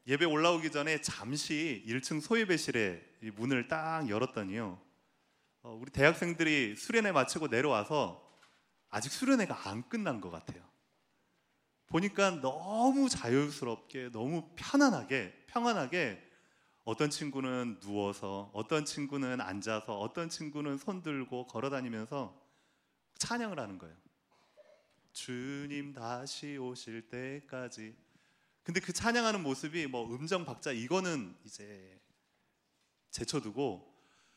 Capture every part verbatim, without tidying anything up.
예배 올라오기 전에 잠시 일 층 소예배실에 문을 딱 열었더니요, 어, 우리 대학생들이 수련회 마치고 내려와서 아직 수련회가 안 끝난 것 같아요. 보니까 너무 자유스럽게, 너무 편안하게, 평안하게 어떤 친구는 누워서, 어떤 친구는 앉아서, 어떤 친구는 손 들고 걸어다니면서 찬양을 하는 거예요. 주님 다시 오실 때까지. 근데 그 찬양하는 모습이 뭐 음정 박자 이거는 이제 제쳐두고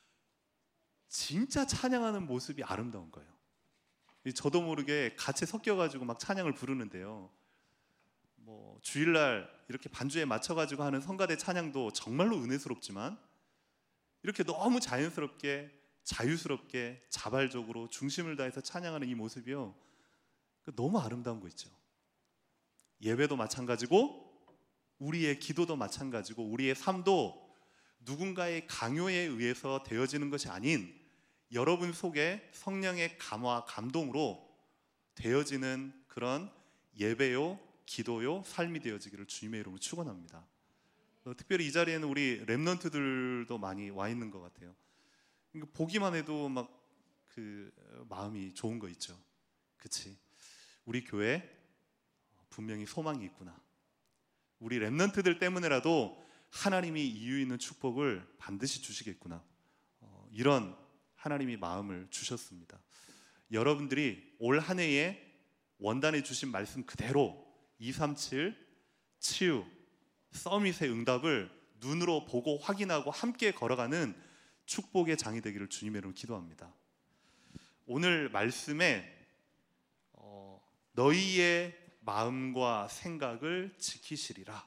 진짜 찬양하는 모습이 아름다운 거예요. 저도 모르게 같이 섞여가지고 막 찬양을 부르는데요, 뭐 주일날 이렇게 반주에 맞춰가지고 하는 성가대 찬양도 정말로 은혜스럽지만 이렇게 너무 자연스럽게, 자유스럽게, 자발적으로 중심을 다해서 찬양하는 이 모습이요, 너무 아름다운 거 있죠. 예배도 마찬가지고 우리의 기도도 마찬가지고 우리의 삶도 누군가의 강요에 의해서 되어지는 것이 아닌 여러분 속에 성령의 감화, 감동으로 되어지는 그런 예배요, 기도요, 삶이 되어지기를 주님의 이름으로 축원합니다. 특별히 이 자리에는 우리 렘넌트들도 많이 와 있는 것 같아요. 보기만 해도 막 그 마음이 좋은 거 있죠. 그치? 우리 교회 분명히 소망이 있구나. 우리 렘넌트들 때문에라도 하나님이 이유 있는 축복을 반드시 주시겠구나. 어, 이런 하나님이 마음을 주셨습니다. 여러분들이 올 한 해에 원단에 주신 말씀 그대로 이삼칠 치유 서밋의 응답을 눈으로 보고 확인하고 함께 걸어가는 축복의 장이 되기를 주님의 이름으로 기도합니다. 오늘 말씀에 어, 너희의 마음과 생각을 지키시리라.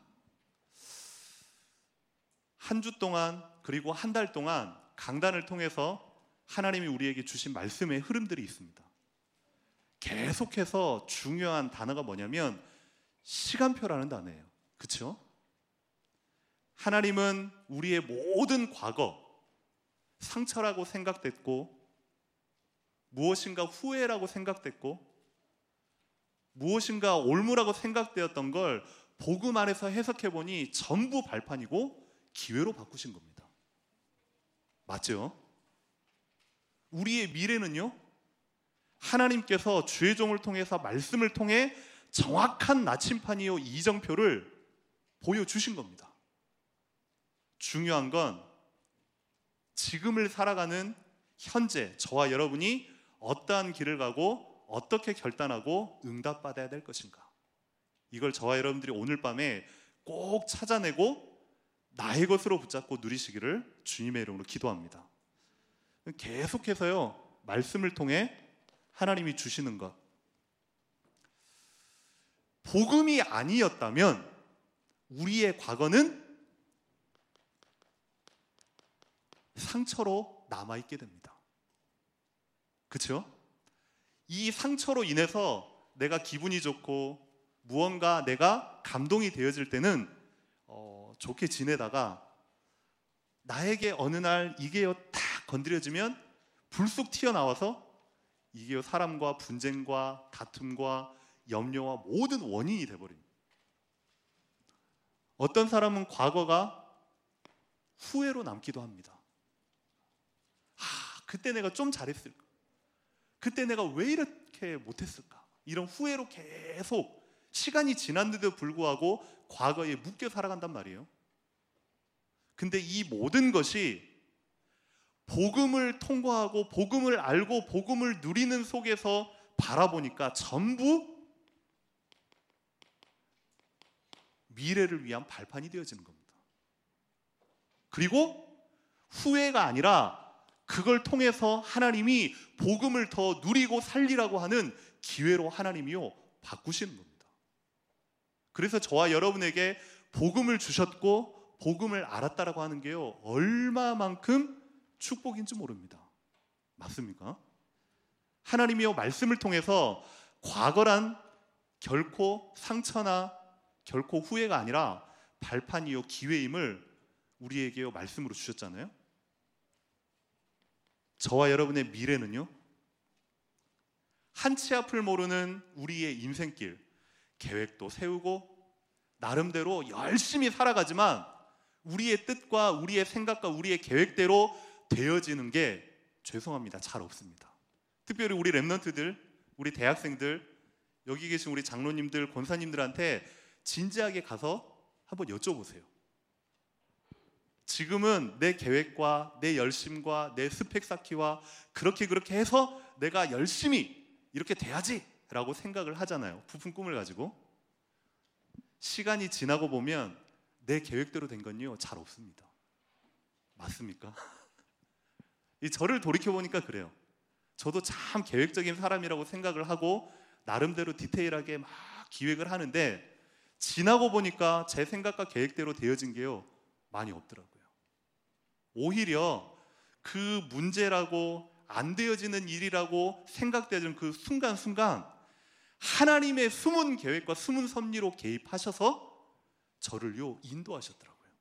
한 주 동안 그리고 한 달 동안 강단을 통해서 하나님이 우리에게 주신 말씀의 흐름들이 있습니다. 계속해서 중요한 단어가 뭐냐면 시간표라는 단어예요. 그렇죠? 하나님은 우리의 모든 과거, 상처라고 생각됐고 무엇인가 후회라고 생각됐고 무엇인가 올무라고 생각되었던 걸 복음 안에서 해석해보니 전부 발판이고 기회로 바꾸신 겁니다. 맞죠? 우리의 미래는요, 하나님께서 주의 종을 통해서 말씀을 통해 정확한 나침판이요 이정표를 보여주신 겁니다. 중요한 건 지금을 살아가는 현재 저와 여러분이 어떠한 길을 가고 어떻게 결단하고 응답받아야 될 것인가, 이걸 저와 여러분들이 오늘 밤에 꼭 찾아내고 나의 것으로 붙잡고 누리시기를 주님의 이름으로 기도합니다. 계속해서요, 말씀을 통해 하나님이 주시는 것, 복음이 아니었다면 우리의 과거는 상처로 남아있게 됩니다. 그렇죠? 이 상처로 인해서 내가 기분이 좋고 무언가 내가 감동이 되어질 때는 어, 좋게 지내다가 나에게 어느 날 이게요 딱 건드려지면 불쑥 튀어나와서 이게요 사람과 분쟁과 다툼과 염려와 모든 원인이 돼버립니다. 어떤 사람은 과거가 후회로 남기도 합니다. 아, 그때 내가 좀 잘했을까? 그때 내가 왜 이렇게 못했을까? 이런 후회로 계속 시간이 지났는데도 불구하고 과거에 묶여 살아간단 말이에요. 근데 이 모든 것이 복음을 통과하고 복음을 알고 복음을 누리는 속에서 바라보니까 전부 미래를 위한 발판이 되어지는 겁니다. 그리고 후회가 아니라 그걸 통해서 하나님이 복음을 더 누리고 살리라고 하는 기회로 하나님이요 바꾸시는 겁니다. 그래서 저와 여러분에게 복음을 주셨고 복음을 알았다라고 하는 게요 얼마만큼 축복인지 모릅니다. 맞습니까? 하나님이요 말씀을 통해서 과거란 결코 상처나 결코 후회가 아니라 발판이요 기회임을 우리에게요 말씀으로 주셨잖아요. 저와 여러분의 미래는요 한 치 앞을 모르는 우리의 인생길, 계획도 세우고 나름대로 열심히 살아가지만 우리의 뜻과 우리의 생각과 우리의 계획대로 되어지는 게 죄송합니다, 잘 없습니다. 특별히 우리 랩런트들, 우리 대학생들, 여기 계신 우리 장로님들, 권사님들한테 진지하게 가서 한번 여쭤보세요. 지금은 내 계획과 내 열심과 내 스펙 쌓기와 그렇게 그렇게 해서 내가 열심히 이렇게 돼야지 라고 생각을 하잖아요. 부푼 꿈을 가지고. 시간이 지나고 보면 내 계획대로 된 건요, 잘 없습니다. 맞습니까? 이 저를 돌이켜보니까 그래요. 저도 참 계획적인 사람이라고 생각을 하고 나름대로 디테일하게 막 기획을 하는데 지나고 보니까 제 생각과 계획대로 되어진 게요, 많이 없더라고요. 오히려 그 문제라고 안 되어지는 일이라고 생각되는 그 순간순간 하나님의 숨은 계획과 숨은 섭리로 개입하셔서 저를요 인도하셨더라고요.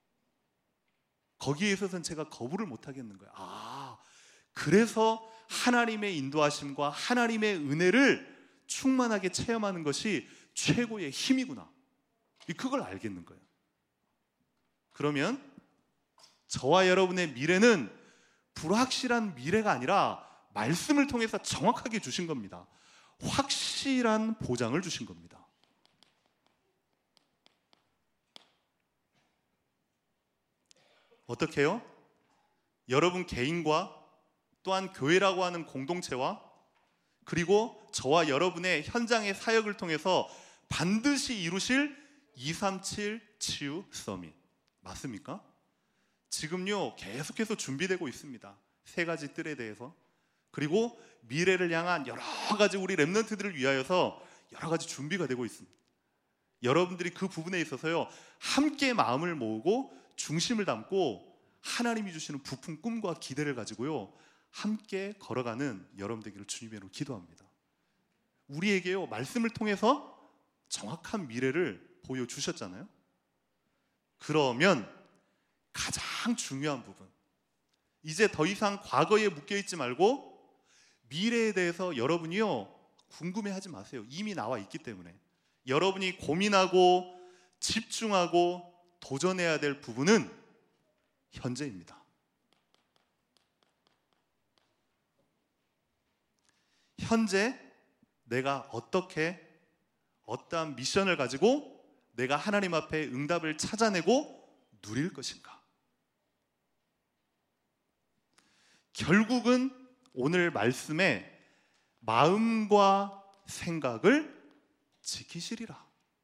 거기에 있어서는 제가 거부를 못 하겠는 거예요. 아, 그래서 하나님의 인도하심과 하나님의 은혜를 충만하게 체험하는 것이 최고의 힘이구나, 그걸 알겠는 거예요. 그러면 저와 여러분의 미래는 불확실한 미래가 아니라 말씀을 통해서 정확하게 주신 겁니다. 확실한 보장을 주신 겁니다. 어떻게 해요? 여러분 개인과 또한 교회라고 하는 공동체와 그리고 저와 여러분의 현장의 사역을 통해서 반드시 이루실 이삼칠 치유 서밋 맞습니까? 지금요 계속해서 준비되고 있습니다. 세 가지 뜰에 대해서. 그리고 미래를 향한 여러 가지 우리 랩런트들을 위하여서 여러 가지 준비가 되고 있습니다. 여러분들이 그 부분에 있어서요 함께 마음을 모으고 중심을 담고 하나님이 주시는 부푼 꿈과 기대를 가지고요 함께 걸어가는 여러분 되기를 주님의 이름으로 기도합니다. 우리에게요 말씀을 통해서 정확한 미래를 보여주셨잖아요. 그러면 가장 중요한 부분, 이제 더 이상 과거에 묶여있지 말고 미래에 대해서 여러분이요 궁금해하지 마세요. 이미 나와 있기 때문에. 여러분이 고민하고 집중하고 도전해야 될 부분은 현재입니다. 현재 내가 어떻게 어떠한 미션을 가지고 내가 하나님 앞에 응답을 찾아내고 누릴 것인가. 결국은 오늘 말씀에 마음과 생각을 지키시리라.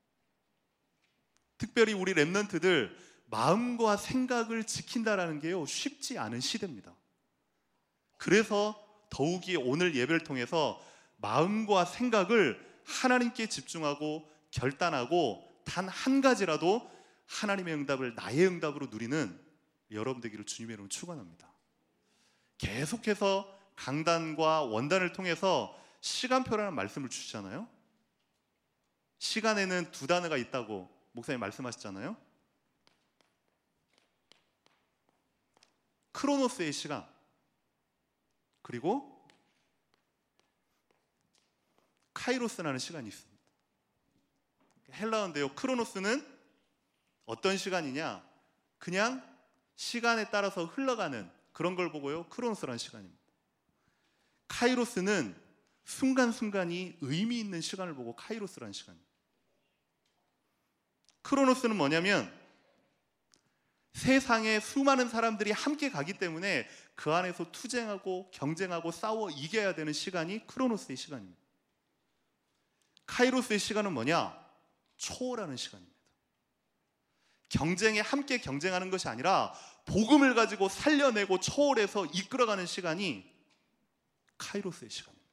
특별히 우리 랩런트들 마음과 생각을 지킨다라는 게요 쉽지 않은 시대입니다. 그래서 더욱이 오늘 예배를 통해서 마음과 생각을 하나님께 집중하고 결단하고 단 한 가지라도 하나님의 응답을 나의 응답으로 누리는 여러분 되기를 주님의 이름으로 축원합니다. 계속해서 강단과 원단을 통해서 시간표라는 말씀을 주시잖아요. 시간에는 두 단어가 있다고 목사님 말씀하셨잖아요. 크로노스의 시간, 그리고 카이로스라는 시간이 있습니다. 헬라어인데요, 크로노스는 어떤 시간이냐, 그냥 시간에 따라서 흘러가는 그런 걸 보고요 크로노스라는 시간입니다. 카이로스는 순간순간이 의미 있는 시간을 보고 카이로스라는 시간입니다. 크로노스는 뭐냐면 세상에 수많은 사람들이 함께 가기 때문에 그 안에서 투쟁하고 경쟁하고 싸워 이겨야 되는 시간이 크로노스의 시간입니다. 카이로스의 시간은 뭐냐? 초월하는 시간입니다. 경쟁에 함께 경쟁하는 것이 아니라 복음을 가지고 살려내고 초월해서 이끌어가는 시간이 카이로스의 시간입니다.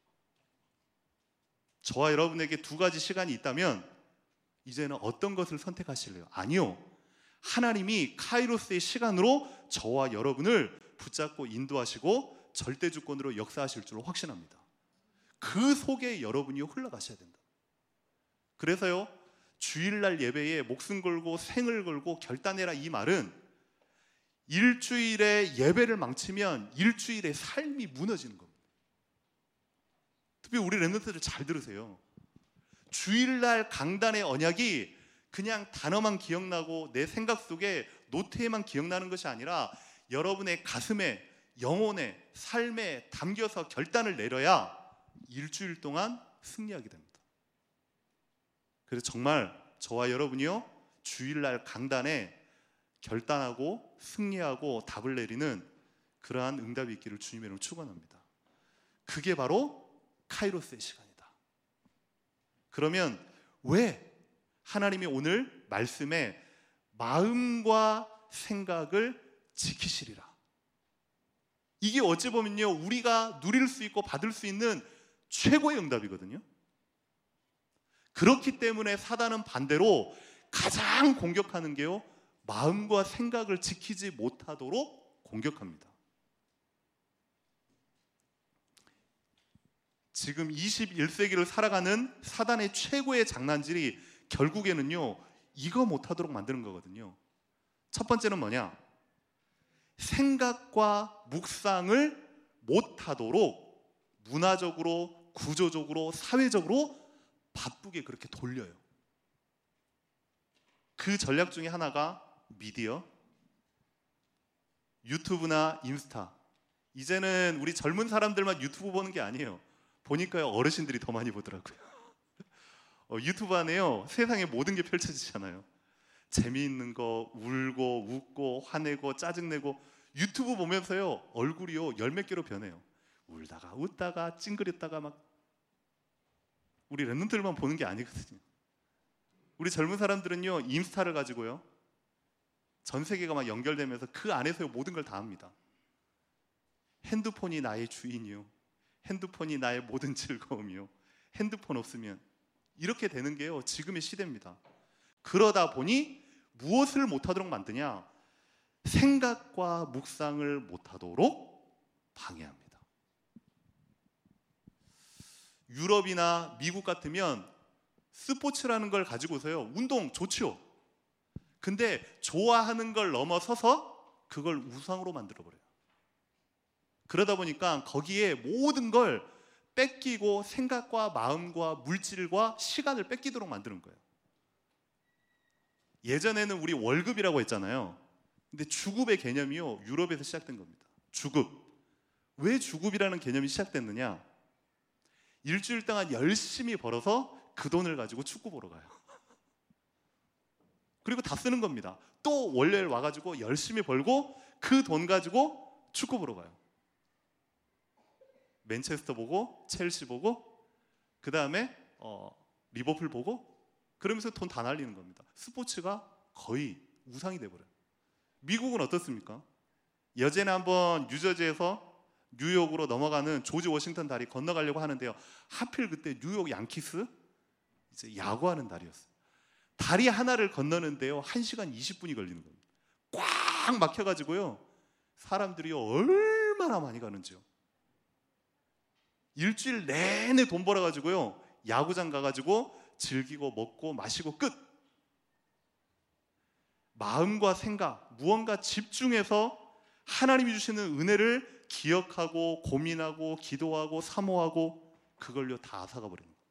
저와 여러분에게 두 가지 시간이 있다면 이제는 어떤 것을 선택하실래요? 아니요, 하나님이 카이로스의 시간으로 저와 여러분을 붙잡고 인도하시고 절대주권으로 역사하실 줄로 확신합니다. 그 속에 여러분이 흘러가셔야 된다. 그래서요 주일날 예배에 목숨 걸고 생을 걸고 결단해라, 이 말은 일주일의 예배를 망치면 일주일의 삶이 무너지는 겁니다. 특히 우리 랩런트들 잘 들으세요. 주일날 강단의 언약이 그냥 단어만 기억나고 내 생각 속에 노트에만 기억나는 것이 아니라 여러분의 가슴에, 영혼에, 삶에 담겨서 결단을 내려야 일주일 동안 승리하게 됩니다. 그래서 정말 저와 여러분이요, 주일날 강단에 결단하고 승리하고 답을 내리는 그러한 응답이 있기를 주님의 이름으로 축원합니다. 그게 바로 카이로스의 시간이다. 그러면 왜 하나님이 오늘 말씀에 마음과 생각을 지키시리라, 이게 어찌 보면요 우리가 누릴 수 있고 받을 수 있는 최고의 응답이거든요. 그렇기 때문에 사단은 반대로 가장 공격하는 게요, 마음과 생각을 지키지 못하도록 공격합니다. 지금 이십일 세기를 살아가는 사단의 최고의 장난질이 결국에는요 이거 못하도록 만드는 거거든요. 첫 번째는 뭐냐? 생각과 묵상을 못하도록 문화적으로, 구조적으로, 사회적으로 바쁘게 그렇게 돌려요. 그 전략 중에 하나가 미디어, 유튜브나 인스타. 이제는 우리 젊은 사람들만 유튜브 보는 게 아니에요. 보니까요 어르신들이 더 많이 보더라고요. 어, 유튜브 안에요 세상의 모든 게 펼쳐지잖아요. 재미있는 거, 울고 웃고 화내고 짜증내고. 유튜브 보면서요 얼굴이요 열 몇 개로 변해요. 울다가 웃다가 찡그렸다가 막. 우리 랩런트들만 보는 게 아니거든요. 우리 젊은 사람들은요 인스타를 가지고요 전 세계가 막 연결되면서 그 안에서 모든 걸 다 합니다. 핸드폰이 나의 주인이요, 핸드폰이 나의 모든 즐거움이요, 핸드폰 없으면, 이렇게 되는 게요 지금의 시대입니다. 그러다 보니 무엇을 못하도록 만드냐? 생각과 묵상을 못하도록 방해합니다. 유럽이나 미국 같으면 스포츠라는 걸 가지고서요 운동 좋죠. 근데 좋아하는 걸 넘어서서 그걸 우상으로 만들어버려요. 그러다 보니까 거기에 모든 걸 뺏기고 생각과 마음과 물질과 시간을 뺏기도록 만드는 거예요. 예전에는 우리 월급이라고 했잖아요. 근데 주급의 개념이요 유럽에서 시작된 겁니다. 주급. 왜 주급이라는 개념이 시작됐느냐? 일주일 동안 열심히 벌어서 그 돈을 가지고 축구 보러 가요. 그리고 다 쓰는 겁니다. 또 월요일 와가지고 열심히 벌고 그 돈 가지고 축구 보러 가요. 맨체스터 보고 첼시 보고 그 다음에 어, 리버풀 보고, 그러면서 돈 다 날리는 겁니다. 스포츠가 거의 우상이 돼버려요. 미국은 어떻습니까? 여제는 한번 뉴저지에서 뉴욕으로 넘어가는 조지 워싱턴 다리 건너가려고 하는데요, 하필 그때 뉴욕 양키스 이제 야구하는 날이었어요. 다리 하나를 건너는데요 한 시간 이십 분이 걸리는 겁니다. 꽉 막혀가지고요 사람들이요 얼마나 많이 가는지요. 일주일 내내 돈 벌어가지고요 야구장 가가지고 즐기고 먹고 마시고 끝. 마음과 생각, 무언가 집중해서 하나님이 주시는 은혜를 기억하고 고민하고 기도하고 사모하고 그걸요 다 앗아가 버리는 거예요.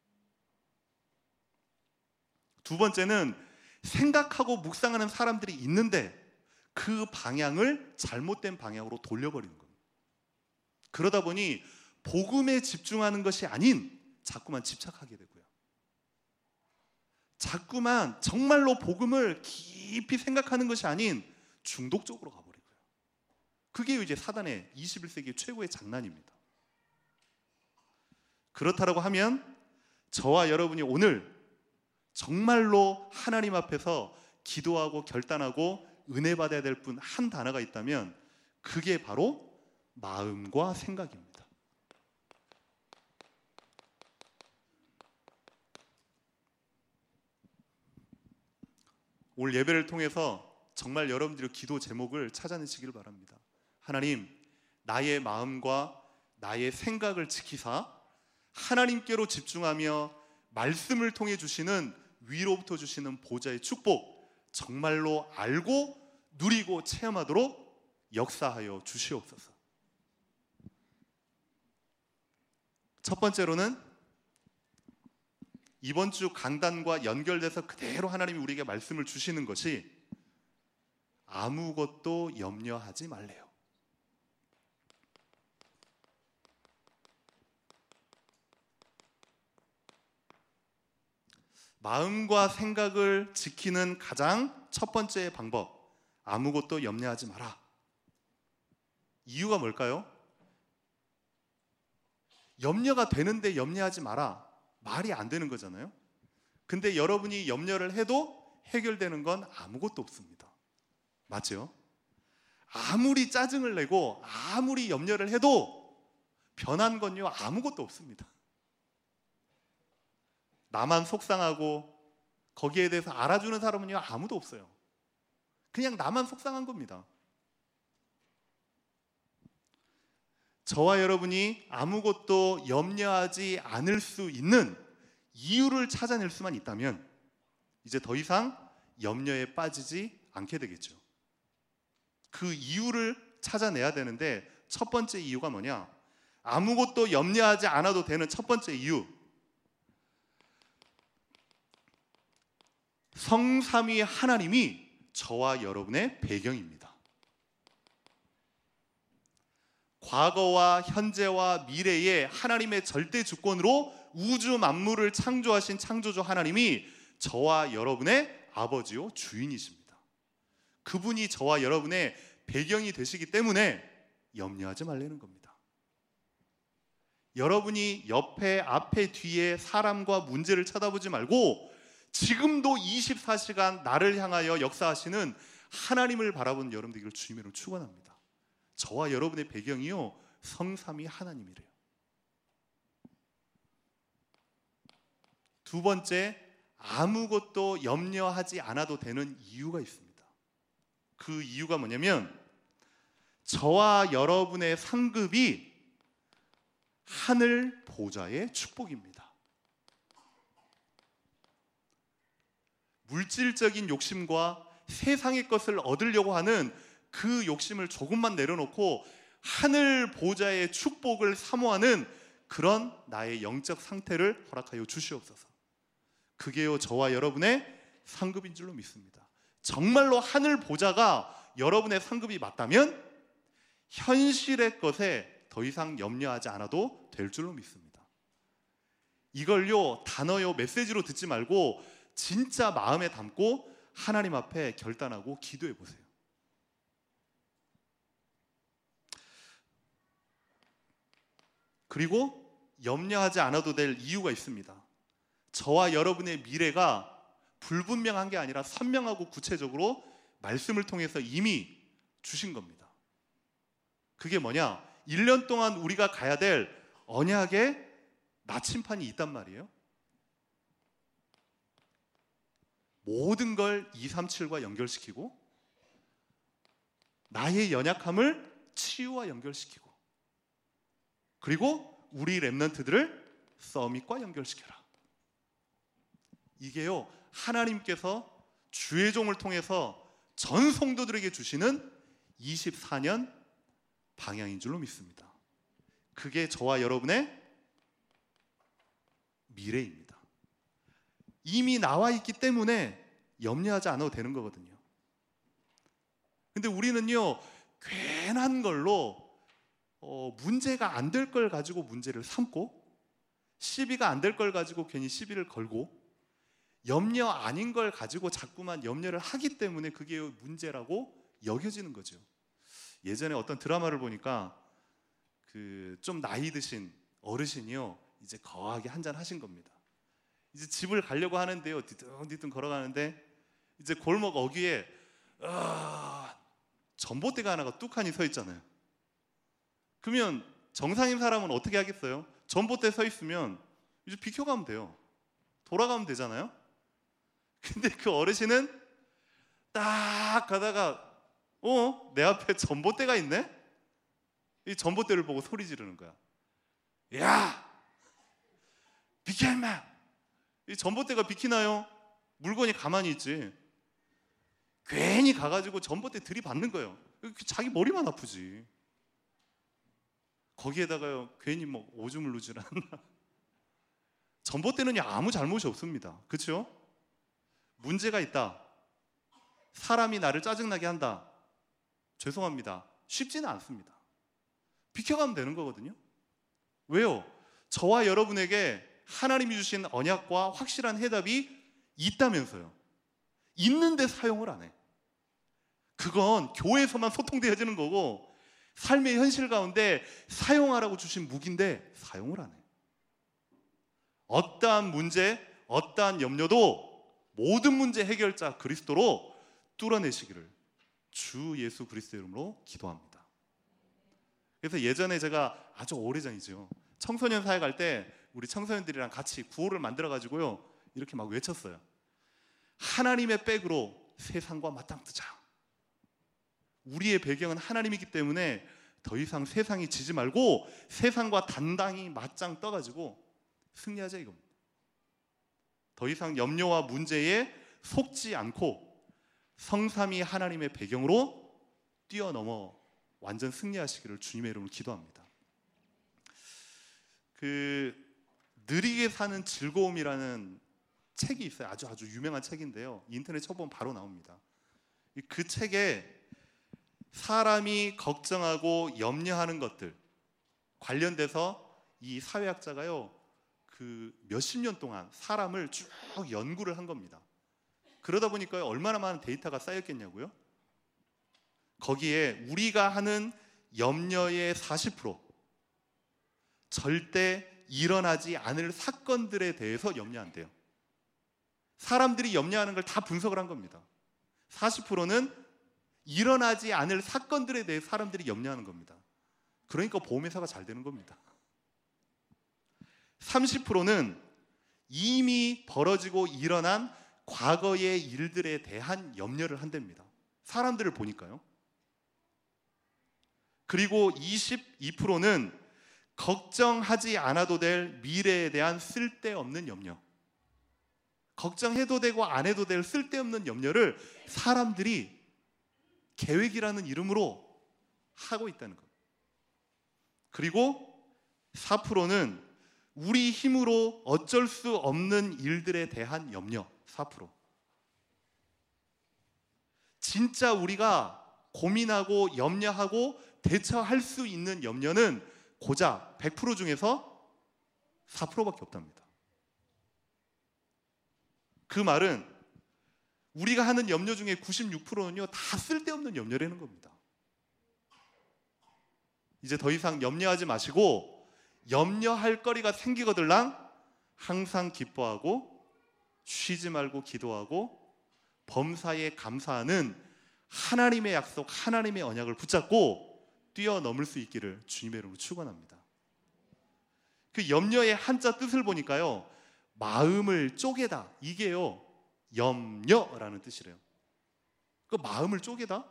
두 번째는 생각하고 묵상하는 사람들이 있는데 그 방향을 잘못된 방향으로 돌려버리는 겁니다. 그러다 보니 복음에 집중하는 것이 아닌 자꾸만 집착하게 되고요, 자꾸만 정말로 복음을 깊이 생각하는 것이 아닌 중독적으로 가버리고요. 그게 이제 사단의 이십일 세기 최고의 장난입니다. 그렇다고 하면 저와 여러분이 오늘 정말로 하나님 앞에서 기도하고 결단하고 은혜 받아야 될 뿐 한 단어가 있다면 그게 바로 마음과 생각입니다. 올 예배를 통해서 정말 여러분들의 기도 제목을 찾아내시길 바랍니다. 하나님, 나의 마음과 나의 생각을 지키사 하나님께로 집중하며 말씀을 통해 주시는 위로부터 주시는 보좌의 축복 정말로 알고 누리고 체험하도록 역사하여 주시옵소서. 첫 번째로는 이번 주 강단과 연결돼서 그대로 하나님이 우리에게 말씀을 주시는 것이 아무것도 염려하지 말래요. 마음과 생각을 지키는 가장 첫 번째 방법, 아무것도 염려하지 마라. 이유가 뭘까요? 염려가 되는데 염려하지 마라, 말이 안 되는 거잖아요. 근데 여러분이 염려를 해도 해결되는 건 아무것도 없습니다. 맞죠? 아무리 짜증을 내고 아무리 염려를 해도 변한 건요 아무것도 없습니다. 나만 속상하고 거기에 대해서 알아주는 사람은요 아무도 없어요. 그냥 나만 속상한 겁니다. 저와 여러분이 아무것도 염려하지 않을 수 있는 이유를 찾아낼 수만 있다면 이제 더 이상 염려에 빠지지 않게 되겠죠. 그 이유를 찾아내야 되는데 첫 번째 이유가 뭐냐? 아무것도 염려하지 않아도 되는 첫 번째 이유, 성삼위 하나님이 저와 여러분의 배경입니다. 과거와 현재와 미래의 하나님의 절대 주권으로 우주 만물을 창조하신 창조주 하나님이 저와 여러분의 아버지요 주인이십니다. 그분이 저와 여러분의 배경이 되시기 때문에 염려하지 말라는 겁니다. 여러분이 옆에, 앞에, 뒤에 사람과 문제를 쳐다보지 말고 지금도 이십사 시간 나를 향하여 역사하시는 하나님을 바라보는 여러분 되기를 주님으로 축원합니다. 저와 여러분의 배경이요 성삼위 하나님이래요. 두 번째, 아무것도 염려하지 않아도 되는 이유가 있습니다. 그 이유가 뭐냐면 저와 여러분의 상급이 하늘 보좌의 축복입니다. 물질적인 욕심과 세상의 것을 얻으려고 하는 그 욕심을 조금만 내려놓고 하늘 보좌의 축복을 사모하는 그런 나의 영적 상태를 허락하여 주시옵소서. 그게요 저와 여러분의 상급인 줄로 믿습니다. 정말로 하늘 보좌가 여러분의 상급이 맞다면 현실의 것에 더 이상 염려하지 않아도 될 줄로 믿습니다. 이걸요 단어요 메시지로 듣지 말고 진짜 마음에 담고 하나님 앞에 결단하고 기도해 보세요. 그리고 염려하지 않아도 될 이유가 있습니다. 저와 여러분의 미래가 불분명한 게 아니라 선명하고 구체적으로 말씀을 통해서 이미 주신 겁니다. 그게 뭐냐? 일 년 동안 우리가 가야 될 언약의 나침판이 있단 말이에요. 모든 걸 이백삼십칠과 연결시키고 나의 연약함을 치유와 연결시키고 그리고 우리 랩런트들을 서밋과 연결시켜라. 이게요 하나님께서 주의 종을 통해서 전 성도들에게 주시는 이십사 년 방향인 줄로 믿습니다. 그게 저와 여러분의 미래입니다. 이미 나와 있기 때문에 염려하지 않아도 되는 거거든요. 근데 우리는요 괜한 걸로 어, 문제가 안 될 걸 가지고 문제를 삼고 시비가 안 될 걸 가지고 괜히 시비를 걸고 염려 아닌 걸 가지고 자꾸만 염려를 하기 때문에 그게 문제라고 여겨지는 거죠. 예전에 어떤 드라마를 보니까 그 좀 나이 드신 어르신이요 이제 거하게 한잔 하신 겁니다. 이제 집을 가려고 하는데요 뒤뚱뒤뚱 걸어가는데 이제 골목 어귀에 아, 전봇대가 하나가 뚝하니 서 있잖아요. 그러면 정상인 사람은 어떻게 하겠어요? 전봇대 서 있으면 이제 비켜가면 돼요. 돌아가면 되잖아요. 근데 그 어르신은 딱 가다가 어? 내 앞에 전봇대가 있네? 이 전봇대를 보고 소리 지르는 거야. 야! 비켜 임마! 이 전봇대가 비키나요? 물건이 가만히 있지. 괜히 가가지고 전봇대 들이받는 거예요. 자기 머리만 아프지. 거기에다가요 괜히 뭐 오줌을 누질 않나. 전봇대는요 아무 잘못이 없습니다. 그렇죠? 문제가 있다. 사람이 나를 짜증나게 한다. 죄송합니다. 쉽지는 않습니다. 비켜가면 되는 거거든요. 왜요? 저와 여러분에게 하나님이 주신 언약과 확실한 해답이 있다면서요. 있는데 사용을 안 해. 그건 교회에서만 소통되어지는 거고 삶의 현실 가운데 사용하라고 주신 무기인데 사용을 안 해. 어떠한 문제, 어떠한 염려도 모든 문제 해결자 그리스도로 뚫어내시기를 주 예수 그리스도의 이름으로 기도합니다. 그래서 예전에 제가 아주 오래전이죠. 청소년 사회 갈 때 우리 청소년들이랑 같이 구호를 만들어가지고요 이렇게 막 외쳤어요. 하나님의 백으로 세상과 맞닥뜨자. 우리의 배경은 하나님이기 때문에 더 이상 세상이 지지 말고 세상과 단단히 맞짱 떠가지고 승리하자 이겁니다. 더 이상 염려와 문제에 속지 않고 성삼위 하나님의 배경으로 뛰어넘어 완전 승리하시기를 주님의 이름으로 기도합니다. 그 느리게 사는 즐거움이라는 책이 있어요. 아주 아주 유명한 책인데요. 인터넷 쳐보면 바로 나옵니다. 그 책에 사람이 걱정하고 염려하는 것들 관련돼서 이 사회학자가요 그 몇십 년 동안 사람을 쭉 연구를 한 겁니다. 그러다 보니까 얼마나 많은 데이터가 쌓였겠냐고요? 거기에 우리가 하는 염려의 사십 퍼센트 절대 일어나지 않을 사건들에 대해서 염려한대요. 사람들이 염려하는 걸 다 분석을 한 겁니다. 사십 퍼센트는 일어나지 않을 사건들에 대해 사람들이 염려하는 겁니다. 그러니까 보험회사가 잘 되는 겁니다. 삼십 퍼센트는 이미 벌어지고 일어난 과거의 일들에 대한 염려를 한답니다. 사람들을 보니까요. 그리고 이십이 퍼센트는 걱정하지 않아도 될 미래에 대한 쓸데없는 염려. 걱정해도 되고 안 해도 될 쓸데없는 염려를 사람들이 계획이라는 이름으로 하고 있다는 것. 그리고 사 퍼센트는 우리 힘으로 어쩔 수 없는 일들에 대한 염려. 사 퍼센트. 진짜 우리가 고민하고 염려하고 대처할 수 있는 염려는 고작 백 퍼센트 중에서 사 퍼센트밖에 없답니다. 그 말은 우리가 하는 염려 중에 구십육 퍼센트는요 다 쓸데없는 염려라는 겁니다. 이제 더 이상 염려하지 마시고 염려할 거리가 생기거들랑 항상 기뻐하고 쉬지 말고 기도하고 범사에 감사하는 하나님의 약속, 하나님의 언약을 붙잡고 뛰어넘을 수 있기를 주님의 이름으로 축원합니다. 그 염려의 한자 뜻을 보니까요 마음을 쪼개다, 이게요 염려라는 뜻이래요. 그 마음을 쪼개다?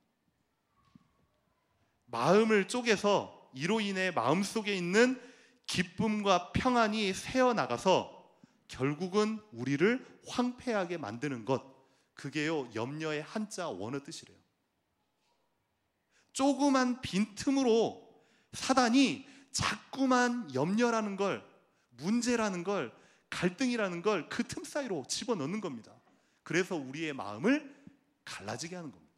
마음을 쪼개서 이로 인해 마음속에 있는 기쁨과 평안이 새어나가서 결국은 우리를 황폐하게 만드는 것, 그게요 염려의 한자 원어 뜻이래요. 조그만 빈틈으로 사단이 자꾸만 염려라는 걸, 문제라는 걸, 갈등이라는 걸 그 틈 사이로 집어넣는 겁니다. 그래서 우리의 마음을 갈라지게 하는 겁니다.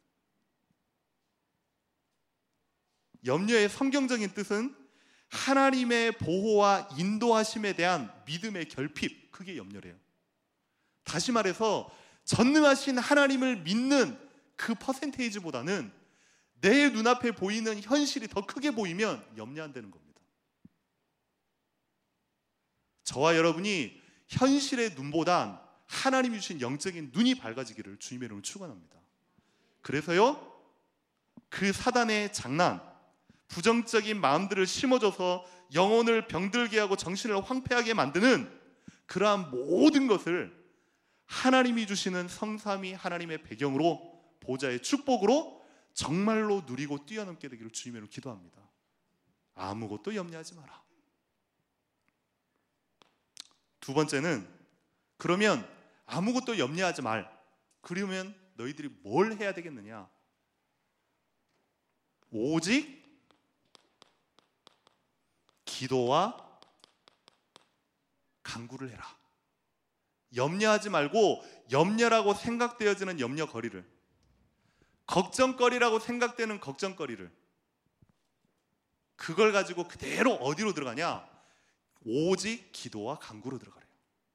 염려의 성경적인 뜻은 하나님의 보호와 인도하심에 대한 믿음의 결핍, 그게 염려래요. 다시 말해서 전능하신 하나님을 믿는 그 퍼센테이지보다는 내 눈앞에 보이는 현실이 더 크게 보이면 염려한다는 겁니다. 저와 여러분이 현실의 눈보단 하나님이 주신 영적인 눈이 밝아지기를 주님의 이름으로 축원합니다. 그래서요 그 사단의 장난, 부정적인 마음들을 심어줘서 영혼을 병들게 하고 정신을 황폐하게 만드는 그러한 모든 것을 하나님이 주시는 성삼위 하나님의 배경으로 보좌의 축복으로 정말로 누리고 뛰어넘게 되기를 주님의 이름으로 기도합니다. 아무것도 염려하지 마라. 두 번째는 그러면 아무것도 염려하지 말. 그러면 너희들이 뭘 해야 되겠느냐? 오직 기도와 강구를 해라. 염려하지 말고 염려라고 생각되어지는 염려거리를, 걱정거리라고 생각되는 걱정거리를, 그걸 가지고 그대로 어디로 들어가냐? 오직 기도와 간구로 들어가래요.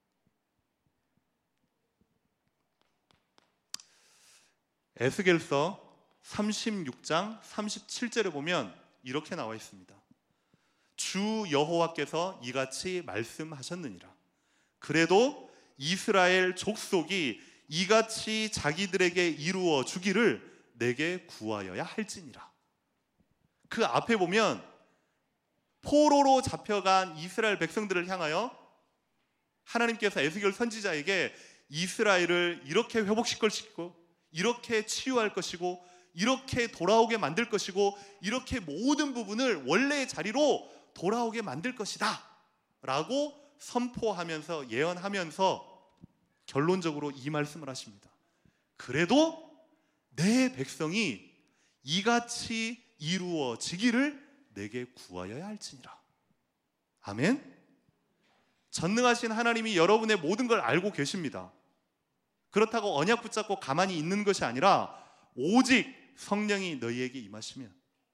에스겔서 삼십육 장 삼십칠 절에 보면 이렇게 나와 있습니다. 주 여호와께서 이같이 말씀하셨느니라. 그래도 이스라엘 족속이 이같이 자기들에게 이루어 주기를 내게 구하여야 할지니라. 그 앞에 보면 포로로 잡혀간 이스라엘 백성들을 향하여 하나님께서 에스겔 선지자에게 이스라엘을 이렇게 회복시킬 것이고, 이렇게 치유할 것이고, 이렇게 돌아오게 만들 것이고, 이렇게 모든 부분을 원래의 자리로 돌아오게 만들 것이다 라고 선포하면서 예언하면서 결론적으로 이 말씀을 하십니다. 그래도 내 백성이 이같이 이루어지기를 내게 구하여야 할지니라. 아멘. 전능하신 하나님이 여러분의 모든 걸 알고 계십니다. 그렇다고 언약 붙잡고 가만히 있는 것이 아니라 오직 성령이 너희에게 임하시면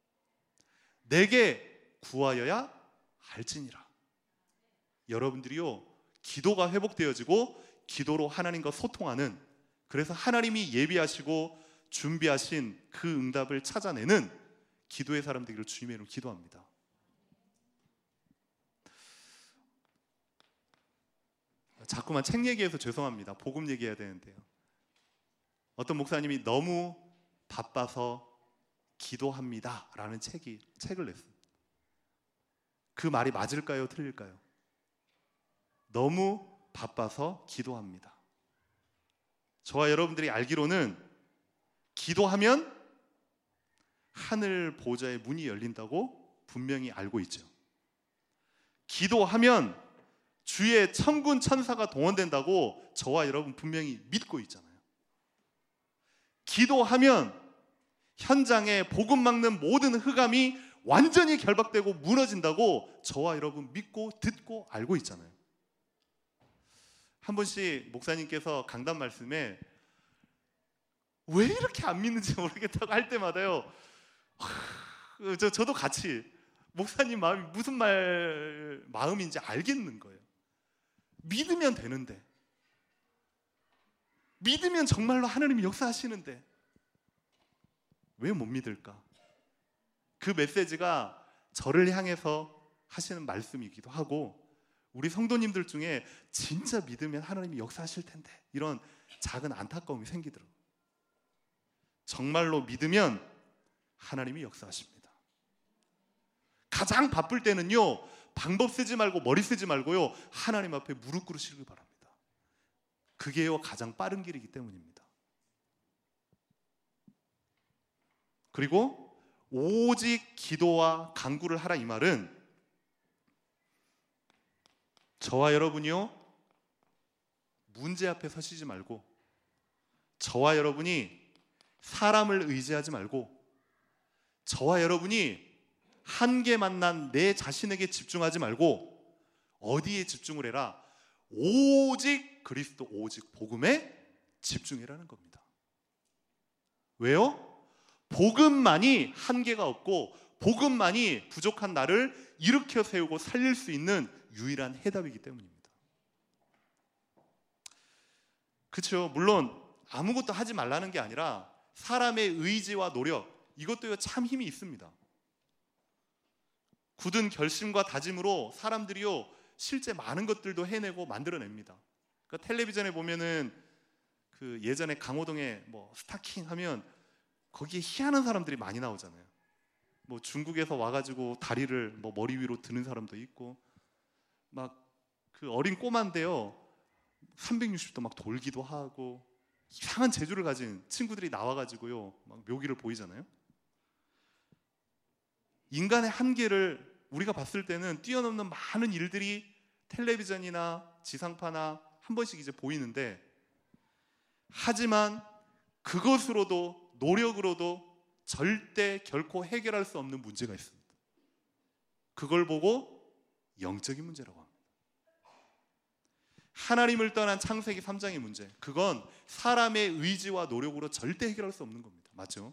내게 구하여야 할지니라. 여러분들이요, 기도가 회복되어지고 기도로 하나님과 소통하는, 그래서 하나님이 예비하시고 준비하신 그 응답을 찾아내는 기도의 사람 되기를 주님의 이름으로 기도합니다. 자꾸만 책 얘기해서 죄송합니다. 복음 얘기해야 되는데요. 어떤 목사님이 너무 바빠서 기도합니다 라는 책이, 책을 냈습니다. 그 말이 맞을까요? 틀릴까요? 너무 바빠서 기도합니다. 저와 여러분들이 알기로는 기도하면 하늘 보좌의 문이 열린다고 분명히 알고 있죠. 기도하면 주의 천군 천사가 동원된다고 저와 여러분 분명히 믿고 있잖아요. 기도하면 현장에 복음 막는 모든 흑암이 완전히 결박되고 무너진다고 저와 여러분 믿고 듣고 알고 있잖아요. 한 번씩 목사님께서 강단 말씀에 왜 이렇게 안 믿는지 모르겠다고 할 때마다요, 저, 저도 같이 목사님 마음이 무슨 말 마음인지 알겠는 거예요. 믿으면 되는데, 믿으면 정말로 하나님이 역사하시는데 왜 못 믿을까? 그 메시지가 저를 향해서 하시는 말씀이기도 하고, 우리 성도님들 중에 진짜 믿으면 하나님이 역사하실 텐데 이런 작은 안타까움이 생기더라고요. 정말로 믿으면 하나님이 역사하십니다. 가장 바쁠 때는요, 방법 쓰지 말고 머리 쓰지 말고요, 하나님 앞에 무릎 꿇으시길 바랍니다. 그게요 가장 빠른 길이기 때문입니다. 그리고 오직 기도와 간구를 하라, 이 말은 저와 여러분이요 문제 앞에 서시지 말고, 저와 여러분이 사람을 의지하지 말고, 저와 여러분이 한계 만난 내 자신에게 집중하지 말고 어디에 집중을 해라? 오직 그리스도, 오직 복음에 집중해라는 겁니다. 왜요? 복음만이 한계가 없고 복음만이 부족한 나를 일으켜 세우고 살릴 수 있는 유일한 해답이기 때문입니다. 그렇죠. 물론 아무것도 하지 말라는 게 아니라 사람의 의지와 노력, 이것도요 참 힘이 있습니다. 굳은 결심과 다짐으로 사람들이요 실제 많은 것들도 해내고 만들어냅니다. 그러니까 텔레비전에 보면은 그 예전에 강호동에 뭐 스타킹 하면 거기에 희한한 사람들이 많이 나오잖아요. 뭐 중국에서 와가지고 다리를 뭐 머리 위로 드는 사람도 있고, 막 그 어린 꼬마인데요 삼백육십 도 막 돌기도 하고, 이상한 재주를 가진 친구들이 나와가지고요 막 묘기를 보이잖아요. 인간의 한계를 우리가 봤을 때는 뛰어넘는 많은 일들이 텔레비전이나 지상파나 한 번씩 이제 보이는데, 하지만 그것으로도 노력으로도 절대 결코 해결할 수 없는 문제가 있습니다. 그걸 보고 영적인 문제라고 합니다. 하나님을 떠난 창세기 삼 장의 문제, 그건 사람의 의지와 노력으로 절대 해결할 수 없는 겁니다. 맞죠?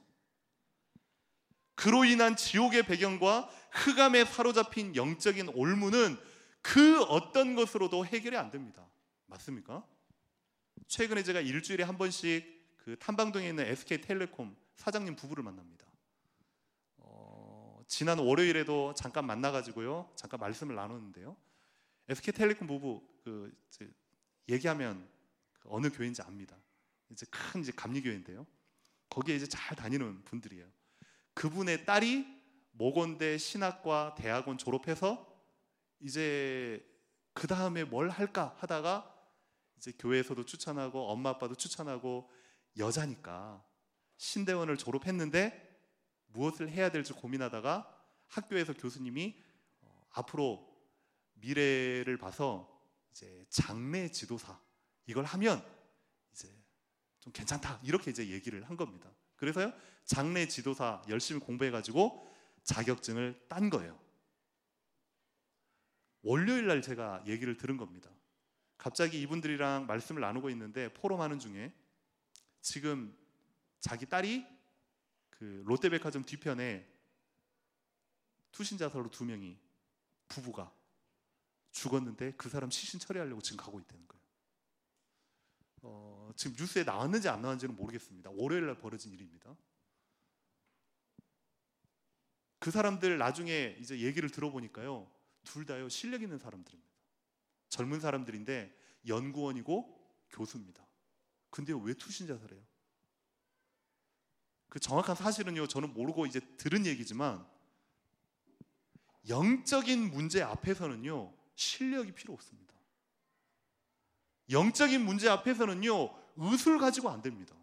그로 인한 지옥의 배경과 흑암에 사로잡힌 영적인 올무는 그 어떤 것으로도 해결이 안 됩니다. 맞습니까? 최근에 제가 일주일에 한 번씩 그 탐방동에 있는 에스케이텔레콤 사장님 부부를 만납니다. 어, 지난 월요일에도 잠깐 만나가지고요, 잠깐 말씀을 나눴는데요. 에스케이텔레콤 부부 그 이제 얘기하면 그 어느 교회인지 압니다. 이제 큰 이제 감리교회인데요. 거기에 이제 잘 다니는 분들이에요. 그분의 딸이 모건대 신학과 대학원 졸업해서 이제 그 다음에 뭘 할까 하다가 이제 교회에서도 추천하고 엄마 아빠도 추천하고 여자니까 신대원을 졸업했는데 무엇을 해야 될지 고민하다가 학교에서 교수님이 어, 앞으로 미래를 봐서 이제 장래 지도사 이걸 하면 이제 좀 괜찮다 이렇게 이제 얘기를 한 겁니다. 그래서요 장래 지도사 열심히 공부해가지고 자격증을 딴 거예요. 월요일 날 제가 얘기를 들은 겁니다. 갑자기 이분들이랑 말씀을 나누고 있는데 포럼하는 중에 지금 자기 딸이 그 롯데백화점 뒤편에 투신자살로 두 명이 부부가 죽었는데 그 사람 시신 처리하려고 지금 가고 있다는 거예요. 어, 지금 뉴스에 나왔는지 안 나왔는지는 모르겠습니다. 월요일 날 벌어진 일입니다. 그 사람들 나중에 이제 얘기를 들어보니까요, 둘 다요 실력 있는 사람들입니다. 젊은 사람들인데 연구원이고 교수입니다. 근데 왜 투신자살해요? 그 정확한 사실은요 저는 모르고 이제 들은 얘기지만 영적인 문제 앞에서는요 실력이 필요 없습니다. 영적인 문제 앞에서는요 의술 가지고 안 됩니다.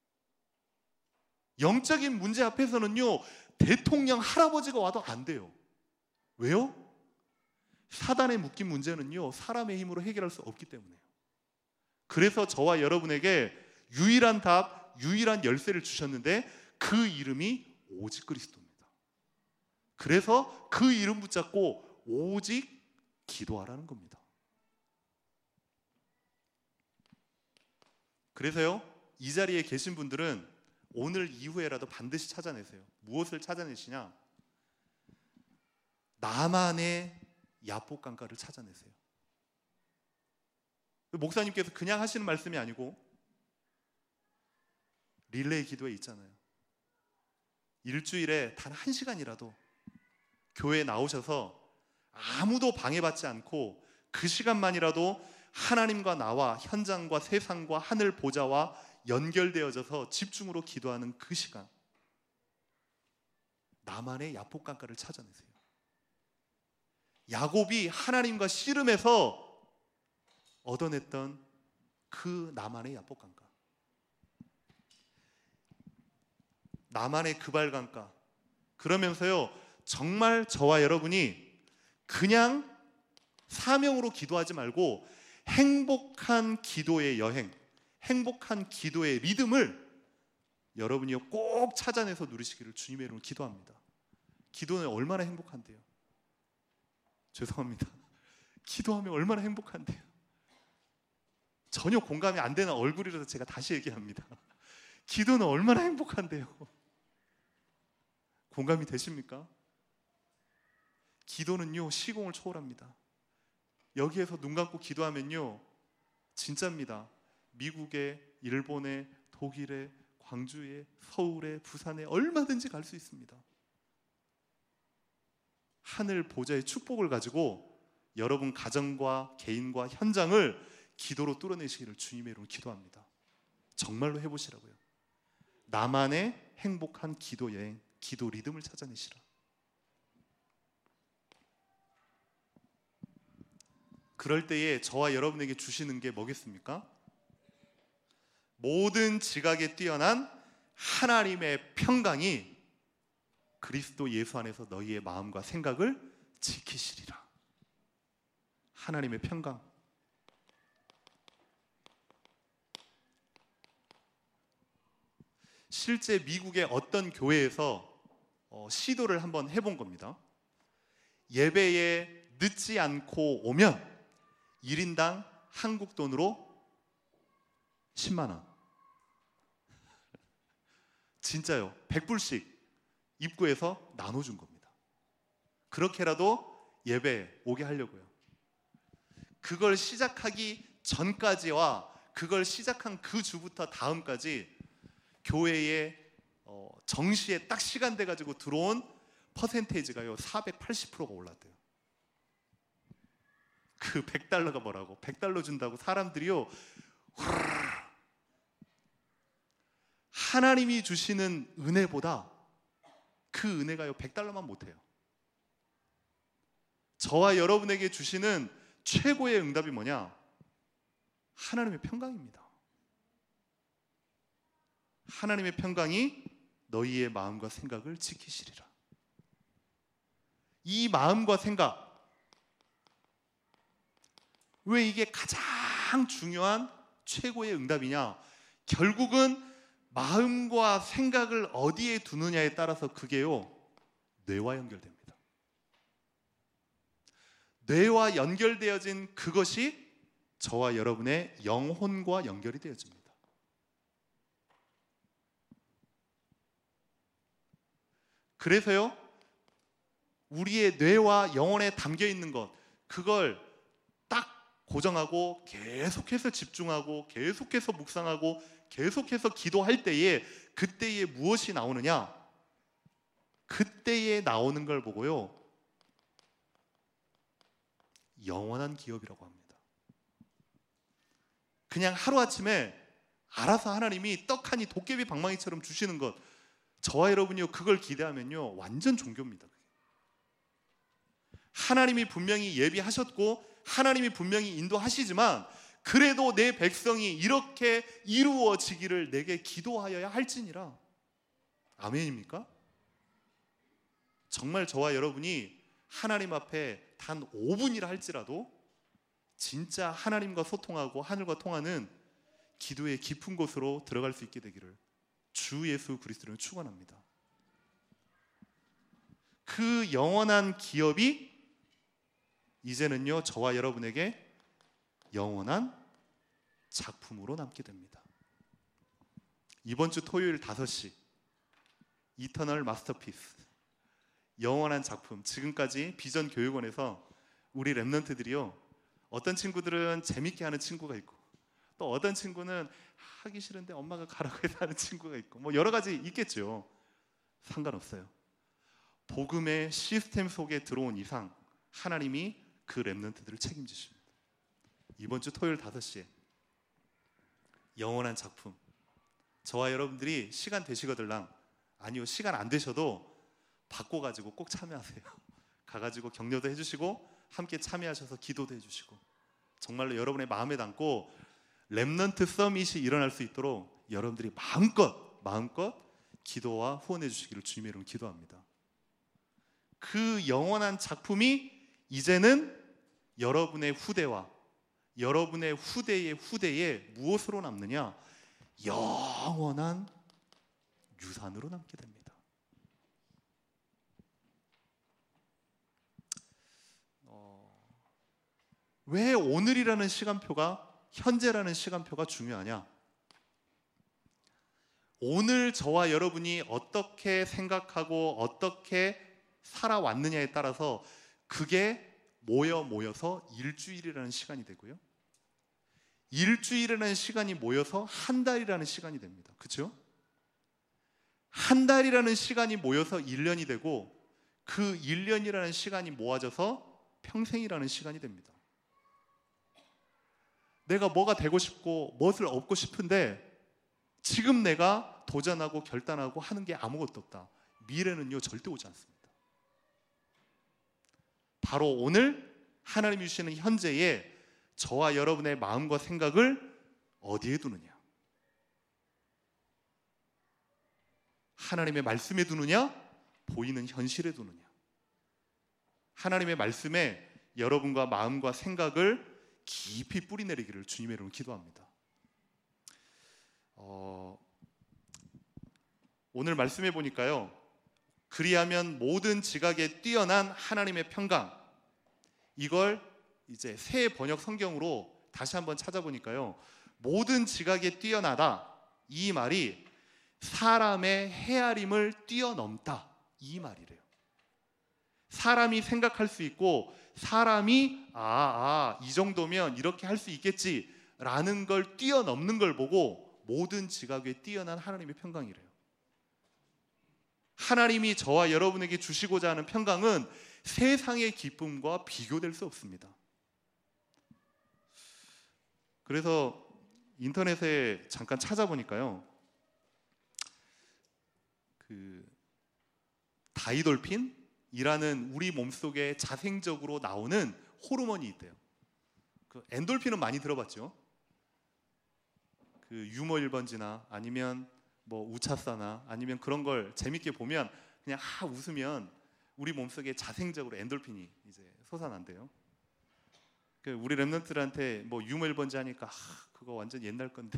영적인 문제 앞에서는요 대통령 할아버지가 와도 안 돼요. 왜요? 사단에 묶인 문제는요 사람의 힘으로 해결할 수 없기 때문에요. 그래서 저와 여러분에게 유일한 답, 유일한 열쇠를 주셨는데 그 이름이 오직 그리스도입니다. 그래서 그 이름 붙잡고 오직 기도하라는 겁니다. 그래서요 이 자리에 계신 분들은 오늘 이후에라도 반드시 찾아내세요. 무엇을 찾아내시냐? 나만의 야복강가를 찾아내세요. 목사님께서 그냥 하시는 말씀이 아니고 릴레이 기도에 있잖아요. 일주일에 단 한 시간이라도 교회에 나오셔서 아무도 방해받지 않고 그 시간만이라도 하나님과 나와 현장과 세상과 하늘 보좌와 연결되어져서 집중으로 기도하는 그 시간, 나만의 야복강가를 찾아내세요. 야곱이 하나님과 씨름해서 얻어냈던 그 나만의 야복강가, 나만의 그발강가. 그러면서요 정말 저와 여러분이 그냥 사명으로 기도하지 말고 행복한 기도의 여행, 행복한 기도의 리듬을 여러분이 꼭 찾아내서 누리시기를 주님의 이름으로 기도합니다. 기도는 얼마나 행복한데요. 죄송합니다. 기도하면 얼마나 행복한데요. 전혀 공감이 안 되는 얼굴이라서 제가 다시 얘기합니다. 기도는 얼마나 행복한데요. 공감이 되십니까? 기도는요 시공을 초월합니다. 여기에서 눈 감고 기도하면요 진짜입니다. 미국에, 일본에, 독일에, 광주에, 서울에, 부산에 얼마든지 갈 수 있습니다. 하늘 보좌의 축복을 가지고 여러분 가정과 개인과 현장을 기도로 뚫어내시기를 주님의 이름으로 기도합니다. 정말로 해보시라고요. 나만의 행복한 기도 여행, 기도 리듬을 찾아내시라. 그럴 때에 저와 여러분에게 주시는 게 뭐겠습니까? 모든 지각에 뛰어난 하나님의 평강이 그리스도 예수 안에서 너희의 마음과 생각을 지키시리라. 하나님의 평강. 실제 미국의 어떤 교회에서 어, 시도를 한번 해본 겁니다. 예배에 늦지 않고 오면 일 인당 한국 돈으로 십만 원. 진짜요. 백 불씩 입구에서 나눠준 겁니다. 그렇게라도 예배 오게 하려고요. 그걸 시작하기 전까지와 그걸 시작한 그 주부터 다음까지 교회에 어, 정시에 딱 시간 돼가지고 들어온 퍼센테이지가요 사백팔십 퍼센트가 올랐대요. 그 백 달러가 뭐라고? 백 달러 준다고 사람들이요 하나님이 주시는 은혜보다 그 은혜가요 백 달러만 못해요. 저와 여러분에게 주시는 최고의 응답이 뭐냐? 하나님의 평강입니다. 하나님의 평강이 너희의 마음과 생각을 지키시리라. 이 마음과 생각, 왜 이게 가장 중요한 최고의 응답이냐? 결국은 마음과 생각을 어디에 두느냐에 따라서 그게요 뇌와 연결됩니다. 뇌와 연결되어진 그것이 저와 여러분의 영혼과 연결이 되어집니다. 그래서요 우리의 뇌와 영혼에 담겨 있는 것, 그걸 딱 고정하고 계속해서 집중하고 계속해서 묵상하고 계속해서 기도할 때에 그때에 무엇이 나오느냐? 그때에 나오는 걸 보고요 영원한 기업이라고 합니다. 그냥 하루아침에 알아서 하나님이 떡하니 도깨비 방망이처럼 주시는 것, 저와 여러분이요 그걸 기대하면요 완전 종교입니다. 하나님이 분명히 예비하셨고 하나님이 분명히 인도하시지만 그래도 내 백성이 이렇게 이루어지기를 내게 기도하여야 할지니라. 아멘입니까? 정말 저와 여러분이 하나님 앞에 단 오 분이라 할지라도 진짜 하나님과 소통하고 하늘과 통하는 기도의 깊은 곳으로 들어갈 수 있게 되기를 주 예수 그리스도를 축원합니다. 그 영원한 기업이 이제는요 저와 여러분에게 영원한 작품으로 남게 됩니다. 이번 주 토요일 다섯 시 이터널 마스터피스, 영원한 작품. 지금까지 비전 교육원에서 우리 랩런트들이요 어떤 친구들은 재밌게 하는 친구가 있고 또 어떤 친구는 하기 싫은데 엄마가 가라고 해서 하는 친구가 있고 뭐 여러 가지 있겠죠. 상관없어요. 복음의 시스템 속에 들어온 이상 하나님이 그 랩런트들을 책임지십니다. 이번 주 토요일 다섯 시에 영원한 작품, 저와 여러분들이 시간 되시거들랑, 아니요 시간 안 되셔도 바꿔가지고 꼭 참여하세요. 가가지고 격려도 해주시고 함께 참여하셔서 기도도 해주시고 정말로 여러분의 마음에 담고 렘넌트 서밋이 일어날 수 있도록 여러분들이 마음껏 마음껏 기도와 후원해 주시기를 주님의 이름으로 기도합니다. 그 영원한 작품이 이제는 여러분의 후대와 여러분의 후대의 후대에 무엇으로 남느냐? 영원한 유산으로 남게 됩니다. 어, 왜 오늘이라는 시간표가, 현재라는 시간표가 중요하냐? 오늘 저와 여러분이 어떻게 생각하고 어떻게 살아왔느냐에 따라서 그게 모여 모여서 일주일이라는 시간이 되고요, 일주일이라는 시간이 모여서 한 달이라는 시간이 됩니다. 그렇죠? 한 달이라는 시간이 모여서 일 년이 되고 그 일 년이라는 시간이 모아져서 평생이라는 시간이 됩니다. 내가 뭐가 되고 싶고 무엇을 얻고 싶은데 지금 내가 도전하고 결단하고 하는 게 아무것도 없다. 미래는요 절대 오지 않습니다. 바로 오늘 하나님이 주시는 현재에 저와 여러분의 마음과 생각을 어디에 두느냐? 하나님의 말씀에 두느냐? 보이는 현실에 두느냐? 하나님의 말씀에 여러분과 마음과 생각을 깊이 뿌리내리기를 주님의 이름으로 기도합니다. 어, 오늘 말씀해 보니까요, 그리하면 모든 지각에 뛰어난 하나님의 평강, 이걸 이제 새 번역 성경으로 다시 한번 찾아보니까요, 모든 지각에 뛰어나다, 이 말이 사람의 헤아림을 뛰어넘다, 이 말이래요. 사람이 생각할 수 있고 사람이 아, 아, 이 정도면 이렇게 할 수 있겠지라는 걸 뛰어넘는 걸 보고 모든 지각에 뛰어난 하나님의 평강이래요. 하나님이 저와 여러분에게 주시고자 하는 평강은 세상의 기쁨과 비교될 수 없습니다. 그래서 인터넷에 잠깐 찾아보니까요, 그 다이돌핀이라는 우리 몸속에 자생적으로 나오는 호르몬이 있대요. 그 엔돌핀은 많이 들어봤죠? 그 유머 일 번지나 아니면 뭐 우차사나 아니면 그런 걸 재밌게 보면 그냥 하 웃으면 우리 몸속에 자생적으로 엔돌핀이 이제 솟아난대요. 그 우리 랩런트들한테 뭐 유머 일 번지 하니까 하, 그거 완전 옛날 건데.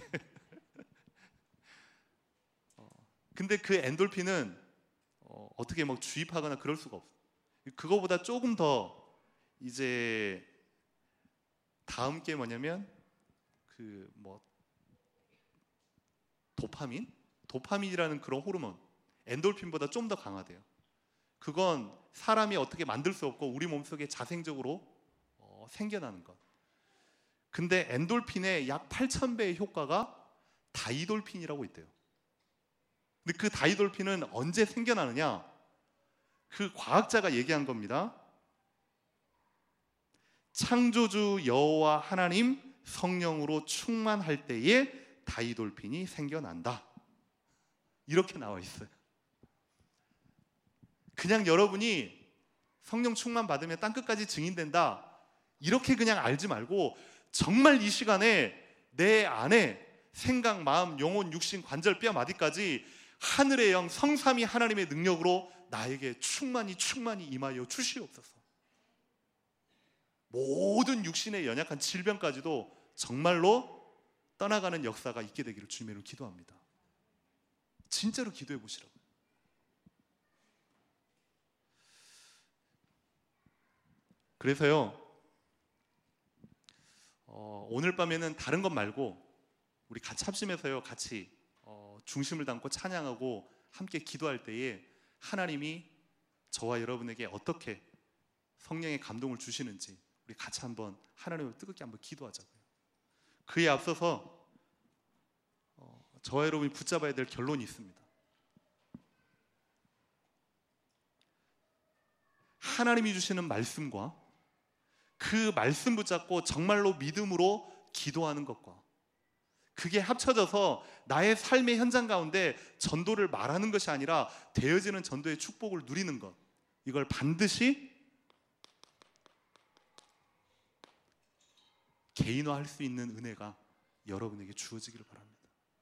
어, 근데 그 엔돌핀은 어, 어떻게 막 주입하거나 그럴 수가 없어. 그거보다 조금 더 이제 다음 게 뭐냐면 그 뭐 도파민? 도파민이라는 그런 호르몬, 엔돌핀보다 좀 더 강하대요. 그건 사람이 어떻게 만들 수 없고 우리 몸속에 자생적으로 어, 생겨나는 것. 근데 엔돌핀의 약 팔천 배의 효과가 다이돌핀이라고 있대요. 근데 그 다이돌핀은 언제 생겨나느냐? 그 과학자가 얘기한 겁니다. 창조주 여호와 하나님 성령으로 충만할 때에 다이돌핀이 생겨난다, 이렇게 나와 있어요. 그냥 여러분이 성령 충만 받으면 땅끝까지 증인된다, 이렇게 그냥 알지 말고 정말 이 시간에 내 안에 생각, 마음, 영혼, 육신, 관절, 뼈, 마디까지 하늘의 영 성삼위 하나님의 능력으로 나에게 충만히 충만히 임하여 주시옵소서. 모든 육신의 연약한 질병까지도 정말로 떠나가는 역사가 있게 되기를 주님으로 기도합니다. 진짜로 기도해 보시라고요. 그래서요, 어, 오늘 밤에는 다른 것 말고 우리 같이 합심해서요, 같이 어, 중심을 담고 찬양하고 함께 기도할 때에 하나님이 저와 여러분에게 어떻게 성령의 감동을 주시는지 우리 같이 한번 하나님을 뜨겁게 한번 기도하자고요. 그에 앞서서 어, 저와 여러분이 붙잡아야 될 결론이 있습니다. 하나님이 주시는 말씀과 그 말씀 붙잡고 정말로 믿음으로 기도하는 것과 그게 합쳐져서 나의 삶의 현장 가운데 전도를 말하는 것이 아니라 되어지는 전도의 축복을 누리는 것, 이걸 반드시 개인화할 수 있는 은혜가 여러분에게 주어지기를 바랍니다.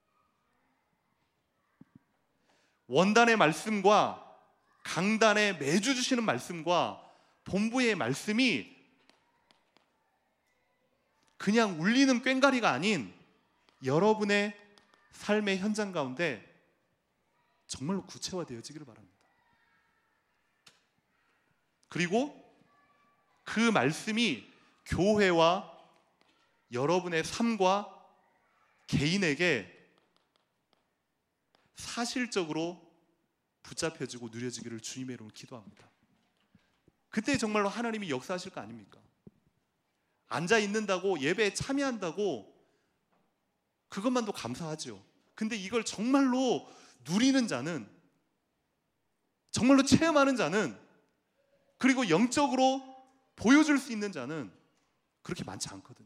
원단의 말씀과 강단에 매주 주시는 말씀과 본부의 말씀이 그냥 울리는 꽹과리가 아닌 여러분의 삶의 현장 가운데 정말로 구체화되어지기를 바랍니다. 그리고 그 말씀이 교회와 여러분의 삶과 개인에게 사실적으로 붙잡혀지고 누려지기를 주님의 이름으로 기도합니다. 그때 정말로 하나님이 역사하실 거 아닙니까? 앉아 있는다고, 예배에 참여한다고 그것만도 감사하죠. 근데 이걸 정말로 누리는 자는, 정말로 체험하는 자는, 그리고 영적으로 보여줄 수 있는 자는 그렇게 많지 않거든요.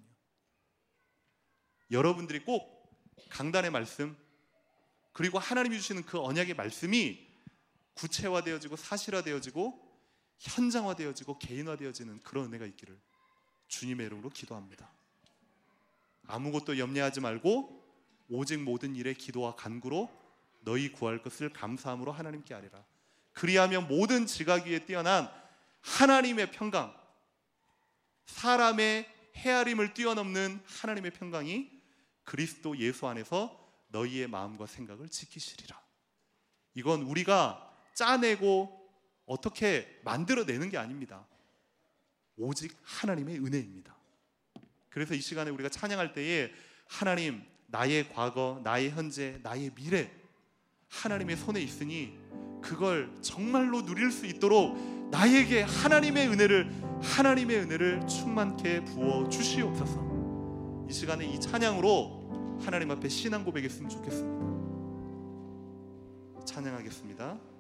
여러분들이 꼭 강단의 말씀, 그리고 하나님이 주시는 그 언약의 말씀이 구체화되어지고 사실화되어지고 현장화되어지고 개인화되어지는 그런 은혜가 있기를 주님의 이름으로 기도합니다. 아무것도 염려하지 말고 오직 모든 일에 기도와 간구로 너희 구할 것을 감사함으로 하나님께 아뢰라. 그리하면 모든 지각 위에 뛰어난 하나님의 평강, 사람의 헤아림을 뛰어넘는 하나님의 평강이 그리스도 예수 안에서 너희의 마음과 생각을 지키시리라. 이건 우리가 짜내고 어떻게 만들어내는 게 아닙니다. 오직 하나님의 은혜입니다. 그래서 이 시간에 우리가 찬양할 때에 하나님, 나의 과거, 나의 현재, 나의 미래 하나님의 손에 있으니 그걸 정말로 누릴 수 있도록 나에게 하나님의 은혜를 하나님의 은혜를 충만케 부어 주시옵소서. 이 시간에 이 찬양으로 하나님 앞에 신앙 고백했으면 좋겠습니다. 찬양하겠습니다.